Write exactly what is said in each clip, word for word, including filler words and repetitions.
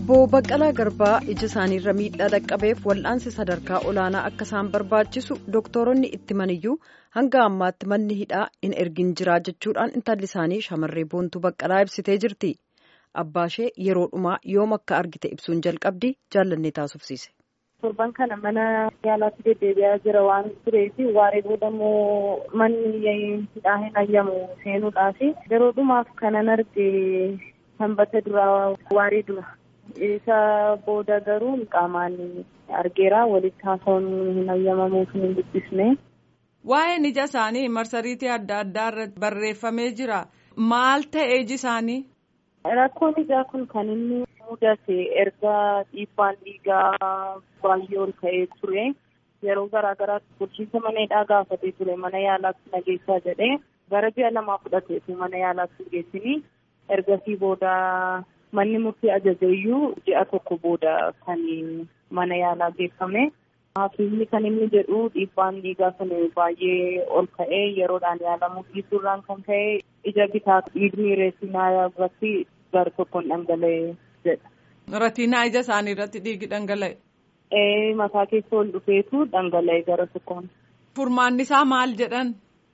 Obbo Baqqalaa Garbaa ija isaaniirra miidhaa dhaqqabeef wal'aansi sadarkaa olaanaa akka isaan barbaachisu doktoroonni itti maniyyuu hanga ammaatti manni hidhaa hin ergin jiraa jechuudhaan intalli isaanii shamarree Boontuu Baqqalaa ibsitee jirti. Abbaashee yeroo dhumaa yoom akka argite ibsuun jalqabdi jaallannee taasufsiise. Torban kana mana yaalaatti deddeebi'aa jira waan tureef waaree boodammoo manni hidhaa hin ayyamu seenuudhaaf yeroo dhumaaf kanan arge sanbata duraa waaree dura. Isa booda garuu qaamaan argeera walitti haasawuun hin ayyamamuuf hin dubbisne. Waa'een ija isaanii marsariitii adda addaa irratti barreeffamee jira. Maal ta'e iji isaanii? Rakkoon ijaa kun kan inni mudate erga dhiibbaan dhiigaa baay'ee ol ka'ee ture. Yeroo garaa garaatti bulchiinsa mana hidhaa gaafatee ture mana yaalaatti nageessaa jedhee gara ji'a lamaa fudhateetu mana yaalaatti geessini. Ergasii booda manni murtii ajajeeyyuu ji'a tokko booda kan mana yaalaa geeffame. Hakiimni kan inni jedhu dhiibbaan dhiigaa sun baay'ee ol ka'ee yeroodhaan yaalamuu dhiisuurraan kan ka'e ija bitaa dhiigni reetinaa irratti gar tokkoon dhangala'e jedha. Reetinaa ija isaanii irratti dhiigi dhangala'e? Ee mataa keessa ol dhufeetu dhangala'e gara tokkoon. Furmaanni isaa maal jedhan?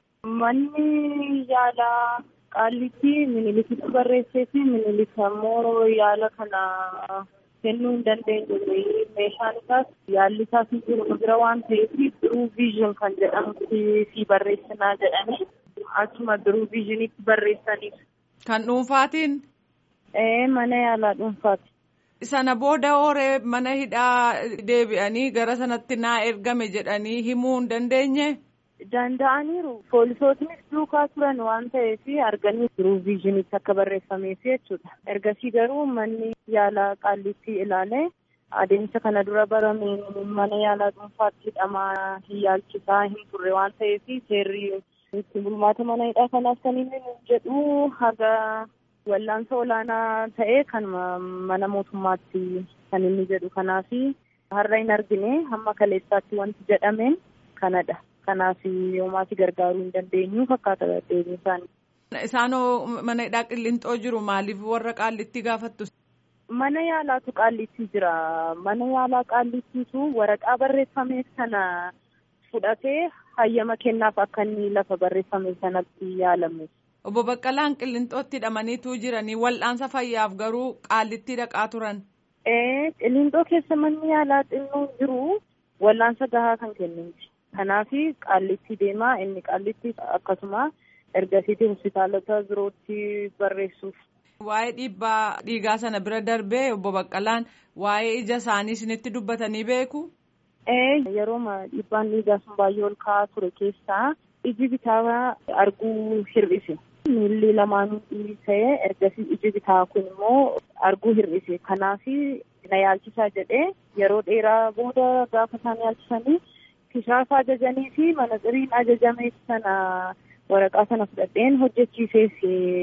Manni yaalaa Qaallitti minilikitti barreessee fi miniliki ammoo yaala kana kennuu hin dandeenye. Meeshaan isaas yaalli isaas hin jiru bira waan ta'eef biruu viizhin kan jedhamutti fi barreessinaa jedhanii achuma biruu viizhinitti barreessaniif. Kan dhuunfaatiin? Ee mana yaalaa dhuunfaati. Sana booda hooree mana hidhaa deebi'anii gara sanatti naa ergame jedhanii himuu hin dandeenye? Danda'aniiru. Poolisootnis duukaa turan waan ta'eef arganii biruu viizhinitti akka barreeffameef jechuudha. Ergasii garuu manni yaalaa Qaallitti ilaale adeemsa kana dura barameen mana yaalaa dhuunfaatti hidhamaa hin yaalchisaa hin turre waan ta'eef seerri itti bulmaata mana hidhaa kanaaf kan inni jedhu haga wal'aansa olaanaa ta'e kan mana mootummaatti kan inni jedhu kanaaf har'a hin argine hamma kaleessaatti wanti jedhameen kanadha. Kanaaf yoomaatti gargaaruu hin dandeenyu fakkaata deebiin isaanii. Isaanoo mana hidhaa Qillinxoo jiru maaliif warra Qaallitti gaafattu? Mana yaalaatu Qaallitti jira. Mana yaalaa Qaallittiitu waraqaa barreeffamee sana fudhatee hayyama kennaaf akka inni lafa barreeffame sanatti yaalamu. Obbo Baqqalaan Qillinxootti hidhamaniitu jiranii wal'aansa fayyaaf garuu Qaallitti dhaqaa turan. Ee Qillinxoo keessa manni yaalaa xinnoo jiru wal'aansa gahaa kan kennuuti. Kanaaf Qaallitti deemaa inni Qaallitti akkasuma ergasiitii hospitaalota birootti barreessuuf. Waa'ee dhiibbaa dhiigaa sana bira darbee obbo Baqqalaan waa'ee ija isaanii isinitti dubbatanii beeku? Ee yeroo dhiibbaan dhiigaa sun baay'ee ol ka'aa ture keessaa iji bitaa arguu hir'ise. Miilli lamaanuu ta'ee ergasii iji bitaa kun immoo arguu hir'ise. Kanaaf na yaalchisaa jedhee yeroo dheeraa booda gaafa isaan yaalchisanii. Kishaafa ajajanii fi manaxiriin ajajame sana waraqaa sana fudhadheen hojjechiisees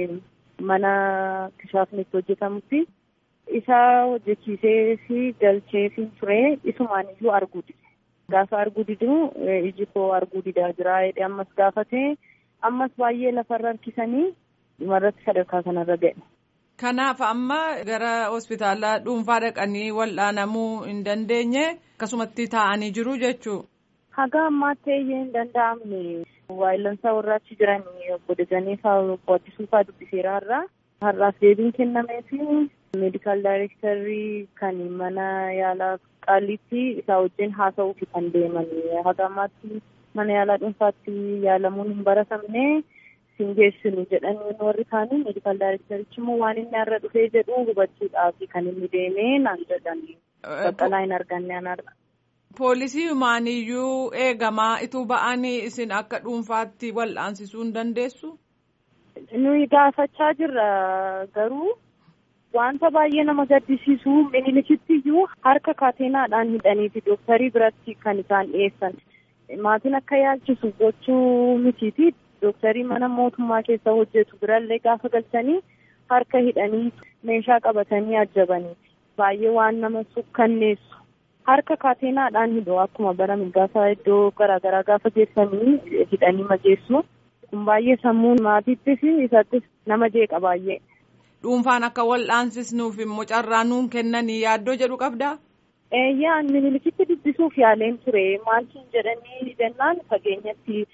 mana kishaafni itti hojjetamutti isa hojjechiisee fi galchee fi ture isumaan iyyuu arguu dide. Gaafa arguu didu iji koo arguu didaa jira jedhee ammas gaafate ammas baay'ee lafarra harkisanii dhumarratti sadarkaa kanarra ga'e. Kanaaf amma gara hospitaala dhuunfaa dhaqanii wal'aanamuu hin dandeenye akkasumatti taa'anii jiru jechuudha. Haga ammaatti iyyuu hin danda'amne waayillansaa warra achi jiran obbo Dajanii fa'aa qo'achisuu fa'aa dubbiseera har'a. Har'aaf deebiin kennamee fi meedikaal daayirektarii kan mana yaalaa Qaallitti isaa wajjin haasa'uuf kan deeman. Haga ammaatti mana yaalaa dhuunfaatti yaalamuun hin baratamne sin geessinu jedhanii warri kaanii meedikaal daayirektarichi immoo waan inni har'a dhufee jedhu hubachuudhaaf kan inni deemee naan jedhan. Baqqalaa hin arganne anarra. Poolisii humaaniyyuu eegamaa ituu ba'anii isin akka dhuunfaatti wal'aansisuu hin dandeessu? Nuyi gaafachaa jirra garuu wanta baay'ee nama gaddisiisu minilikitti iyyuu harka kaateenaadhaan hidhaniiti dooktarii biratti kan isaan dhiyeessan. Maatiin akka yaalchisu gochuu mitiiti dooktarii mana mootummaa keessa hojjetu birallee gaafa galchanii harka hidhanii meeshaa qabatanii ajjabaniiti. Baay'ee waan nama sukkanneessu. Harka kaateenaadhaan hidhoo akkuma bara gaafa iddoo garaagaraa gaafa geessanii hidhanii majeessu. Kun baay'ee sammuu maatiittis isattis nama jeeqa baay'ee. dhuunfaan akka wal'aansisnuuf immoo carraa nuun kennanii yaaddoo jedhu qabdaa? Eeyyaan minilikitti dubbisuuf yaaleen ture maaltiin jedhanii jennaan fageenyatti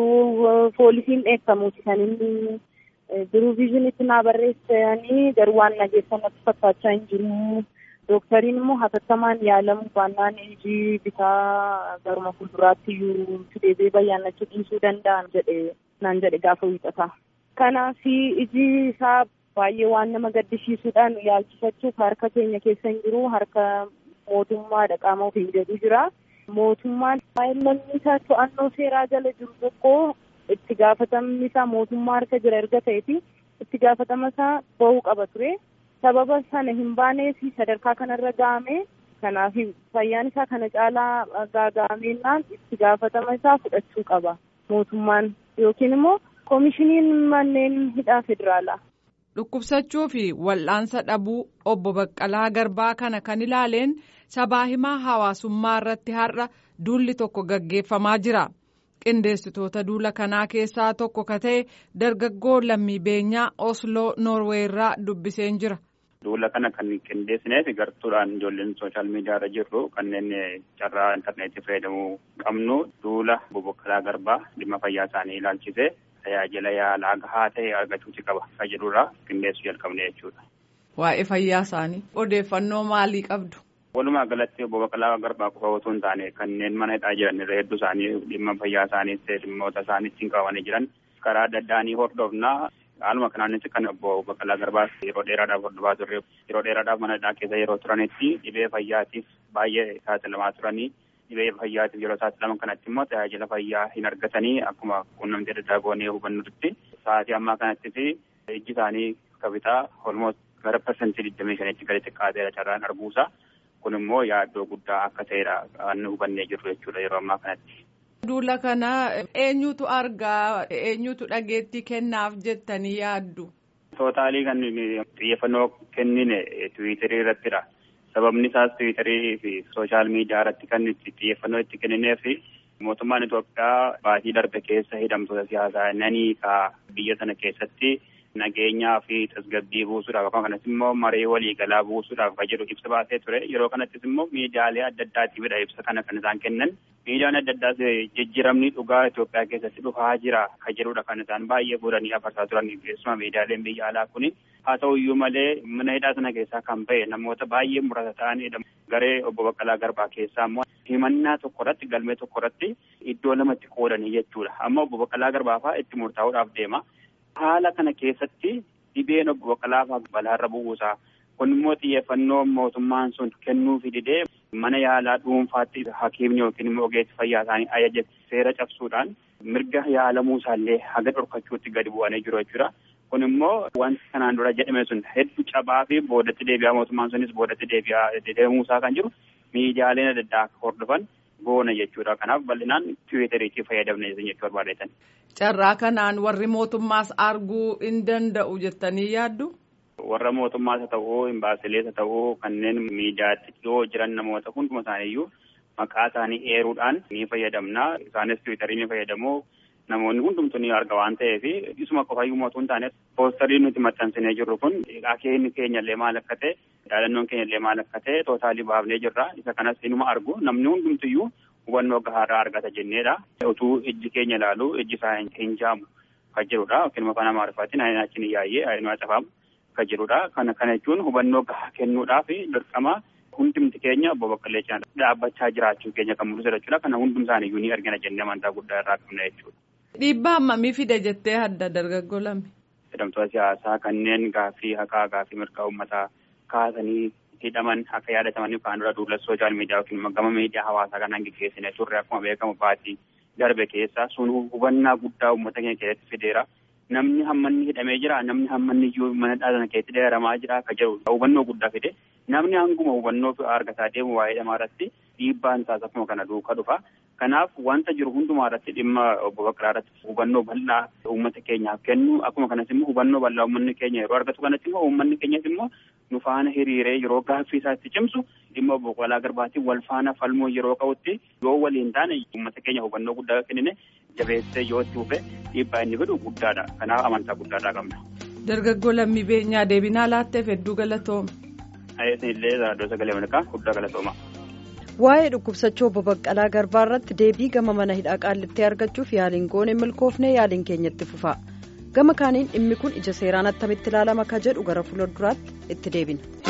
utuu poolisiin dheekkamuuti kan inni biruu viizhinitti naa barreessanii garuu waan nageessan natti fakkaachaa hin jiru. Dooktariin immoo hatattamaan yaalamu baannaan iji bitaa garuma fuulduraatti iyyuu deebi'ee bayyaannachuu dhiisuu danda'an jedhe naan jedhe gaafa wiixata. Kanaaf iji isaa baay'ee waan nama gaddisiisuudhaan yaalchifachuuf harka keenya keessa hin jiru harka mootummaadha qaama ofiin jedhu jira. Mootummaan namni isaa to'annoo seeraa jala jiru tokko itti gaafatamni isaa mootummaa harka jira erga ta'eeti itti gaafatama isaa bahuu qaba ture. Sababa sana hin baaneef sadarkaa kanarra ga'ame kanaaf fayyaan isaa kana caalaa gaaga'ameennaan itti gaafatama isaa fudhachuu qaba mootummaan yookiin immoo koomishiniin manneen hidhaa federaalaa. Dhukkubsachuu fi wal'aansa dhabuu obbo Baqqalaa Garbaa kana kan ilaaleen sabaa himaa hawaasummaa irratti har'a duulli tokko gaggeeffamaa jira. Qindeessitoota duula kanaa keessaa tokko ka ta'e dargaggoo Lammii Beenyaa Osloo Noorweey irraa dubbiseen jira. Duula kana kan qindeessineef gartuudhaan ijoolleen sooshaal miidiyaa irra jirru kanneen carraa intarneetii fayyadamuu qabnu duula obbo Baqqalaa Garbaa dhimma fayyaa isaanii ilaalchisee tajaajila yaalaa gahaa ta'e argachuuti qaba kan jedhurraa qindeessuu jalqabne jechuudha. Waa'ee fayyaa isaanii odeeffannoo maalii qabdu? Walumaa galatti obbo Baqqalaa Garbaa qofa otoo hin taane kanneen mana hidhaa jiran irra hedduu isaanii dhimma fayyaa isaanii dhimmoota isaanii ittiin qabamanii jiran karaa adda addaanii hordofnaa. Haaluma kanaanis kan obbo Baqqalaa Garbaa yeroo dheeraadhaaf hordofaa turre yeroo dheeraadhaaf mana hidhaa keessa yeroo turanitti dhibee fayyaatiif baay'ee saaxilamaa turanii dhibee fayyaatiif yeroo saaxilaman kanatti immoo tajaajila fayyaa hin argatanii akkuma quunnamtii adda addaa goonee hubannutti sa'aatii ammaa kanatti fi ijji isaanii kabitaa olmoot gara parsantii digdamii shanitti gadi xiqqaateera carraan arguusaa kun immoo yaaddoo guddaa akka ta'edha kan hubannee jirru jechuudha yeroo ammaa kanatti. Duula kana eenyutu argaa eenyutu dhageettii kennaaf jettanii yaaddu? Tootaalii kan xiyyeeffannoo kennine tiwiitarii irrattidha. Sababni isaas tiwiitarii fi sooshaal miidiyaa irratti kan itti xiyyeeffannoo itti kenninee fi mootummaan Itoophiyaa baatii darbe keessa hidhamtoota siyaasaa nanii ka biyya sana keessatti nageenyaa fi tasgabbii buusuudhaaf akkuma kanas immoo maree waliigalaa buusuudhaaf kan jedhu ibsa baasee ture. Yeroo kanattis immoo miidiyaalee adda addaatiifidha ibsa kana kan isaan kennan. Miidiyaan adda addaas jijjiiramni dhugaa Itoophiyaa keessatti dhufaa jira kan jedhudha kan isaan baay'ee fuudhanii afarsaa turan keessumaa miidiyaaleen biyya alaa kuni. Haa ta'u iyyuu malee mana hidhaa sana keessaa kan ba'e namoota baay'ee muraasa ta'anidha. Garee obbo Baqqalaa Garbaa keessaa immoo himannaa tokko irratti galmee tokko irratti iddoo lamatti qoodanii jechuudha. Amma obbo Baqqalaa Garbaa fa'aa itti murtaa'uudhaaf deema. Haala kana keessatti dhibeen obbo Baqqalaa fa'aa balaarra bu'uusaa kun immoo xiyyeeffannoo mootummaan sun kennuufi didee mana yaalaa dhuunfaatti hakiimni yookiin immoo ogeessi fayyaa isaanii ajaja seera cabsuudhaan mirga yaalamuu isaallee haga dhorkachuutti gadi bu'anii jiru jechuudha. Kun immoo wanti kanaan dura jedhame sun hedduu cabaa fi boodatti deebi'aa mootummaan sunis boodatti deebi'aa deemuusaa kan jiru miidiyaaleen adda addaa akka hordofan goona jechuudha. Kanaaf bal'inaan tiwiiteriitti fayyadamne jechuu barbaadeetan. Carraa kanaan warri mootummaas arguu hin danda'u jettanii yaaddu? Warra mootummaas haa ta'uu, imbaasilees haa ta'uu, kanneen miidiyaatti dhiyoo jiran namoota hunduma isaaniiyyuu maqaa isaanii eeruudhaan ni fayyadamna. Isaanis tiwiitarii ni fayyadamu. Namoonni hundumtuu ni arga waan ta'eef isuma qofayyuu mootuu hin taane poostarii nuti maxxansinee jirru kun akeekni keenyallee maal akka ta'e yaadannoon keenyallee maal akka ta'e tootaalii baafnee jirra. Isa kanas inuma argu namni hundumtuyyuu hubannoo gahaarraa argata jenneedha. Utuu ijji keenya ilaalu ijji isaa hin jaamu kan jirudha. Yookiin immoo afaan Amaariffaatiin ayin achi ni yaayyee ayin cafamu kan jirudha. Kana kana jechuun hubannoo gahaa kennuudhaaf dirqama hundumti keenya obbo Baqqalaa dhaabbachaa jiraachuu keenya kan mul'isu jechuudha. Kana hundum isaaniiyyuu ni argina jennee amantaa guddaa irraa qabna jechuudha. Dhiibbaa hammamii fida jettee adda dargaggoo Lammii? Hidhamtoota siyaasaa kanneen gaaffii haqaa gaaffii mirgaa uummataa kaasanii hidhaman akka yaadatamanii kaan dura duula sooshaal miidiyaa yookiin gama miidiyaa hawaasaa kanaan gaggeessine turre akkuma beekamu baatii darbe keessa sun hubannaa guddaa uummata keenya keessatti fideera. Namni hammanni hidhamee jira, namni hammanni iyyuu mana dhaabana keessatti dheeramaa jira akka jiru hubannoo guddaa fide. Namni hanguma hubannoo argataa deemu waa'ee hidhamaa irratti dhiibbaan isaas akkuma kana duukaa dhufa. Kanaaf wanta jiru hundumaa irratti dhimma obbo Baqqalaa irratti hubannoo bal'aa uummata keenyaaf kennu akkuma kanas immoo hubannoo bal'aa uummanni keenya yeroo argatu kanatti immoo uummanni keenyas immoo nu faana hiriiree yeroo gaaffii isaatti cimsu dhimma obbo Baqqalaa Garbaatiin wal faana falmuu yeroo qabutti yoo waliin taane uummata keenya hubannoo guddaa kennine jabeessee yoo itti dhufe dhiibbaa inni fidu guddaadha. Kanaaf amantaa guddaadhaa qabna. Dargaggoo Lammii Beenyaa deebinaa laatteef hedduu galatooma. Ayeesin illee raadiyoo sagalee Ameerikaa guddaa galatooma. Waa'ee dhukkubsachuu obbo Baqqalaa Garbaa irratti deebii gama mana hidhaa Qaallittee argachuuf yaaliin goone milkoofnee yaaliin keenyatti fufa. Gama kaaniin dhimmi kun ija seeraan attamitti ilaalama ka jedhu gara fuulduraatti itti deebina.